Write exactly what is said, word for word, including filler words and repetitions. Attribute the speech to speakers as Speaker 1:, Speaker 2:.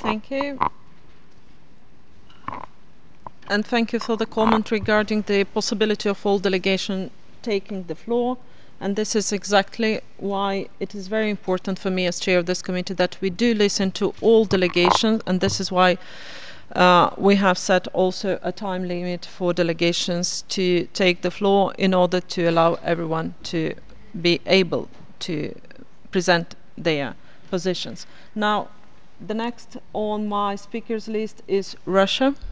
Speaker 1: Thank you. And thank you for the comment regarding the possibility of all delegation taking the floor. And this is exactly why it is very important for me as chair of this committee that we do listen to all delegations. And this is why uh, we have set also a time limit for delegations to take the floor in order to allow everyone to be able to present their positions. Now, the next on my speakers list is Russia.